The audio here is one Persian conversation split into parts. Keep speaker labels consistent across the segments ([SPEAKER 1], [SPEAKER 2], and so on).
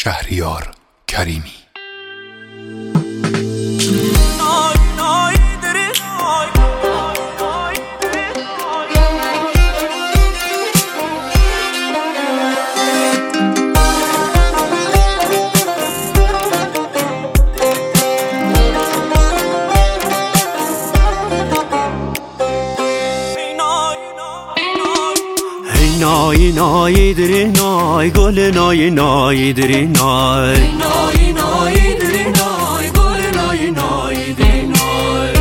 [SPEAKER 1] شهریار کریمی.
[SPEAKER 2] نای نای دری نای گل نای نای دری نای نای نای دری نای گل نای نای دری نای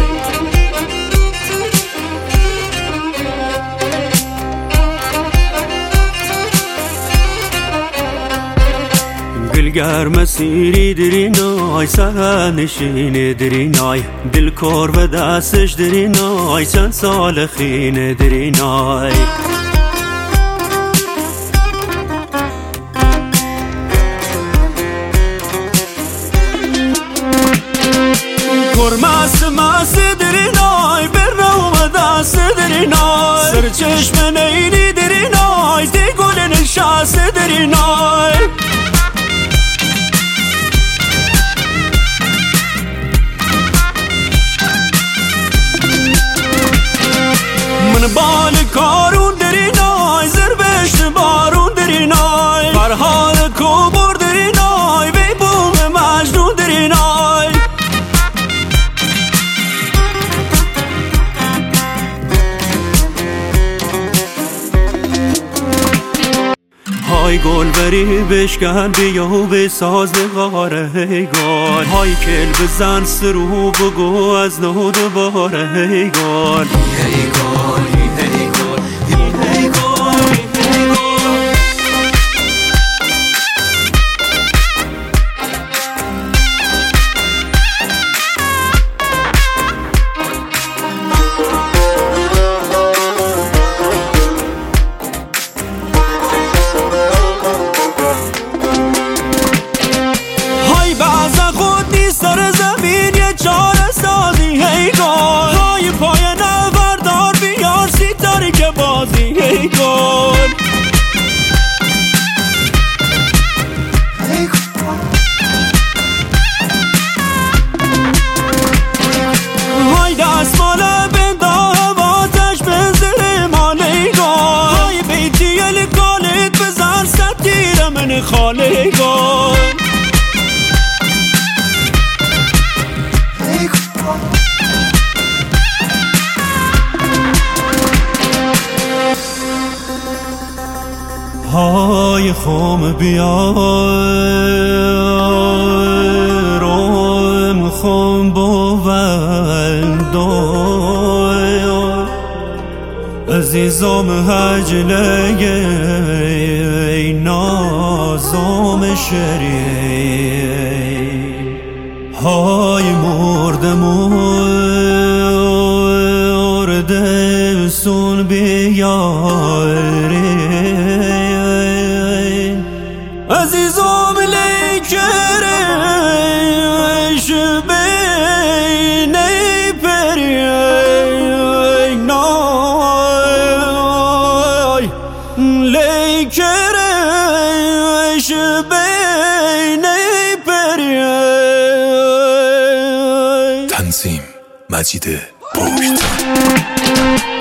[SPEAKER 2] گلگر مسیری دری نای سرنشین دری نای دل کار و دستش دری نای چند سال خین دری نای مست مست دری نای بر رو دست دری نای سر چشم نیلی دری نای دی گل نشست دری نای من بال کارون دری نای زر بشت بارون دری نای فرحال کوبر دری نای بی بوم مجنون دری نای های گل بری بشکن بیا و بساز نقاره هی گل های کل بزن سرو بگو از نو دوباره هی گل هی گل هی گل هی گل هی گل هی گل های دست مالا بنده آتش بنزره ماله گل های بیتی الکالت بزن ستیر من خاله گل های خم بیارم خم بوند عزیزم هجله نازم شری های مرده مرده سون بیاری عزیزم لیکرش بین پری نای لیکرش بین پری.
[SPEAKER 1] تنظیم مجید پشت.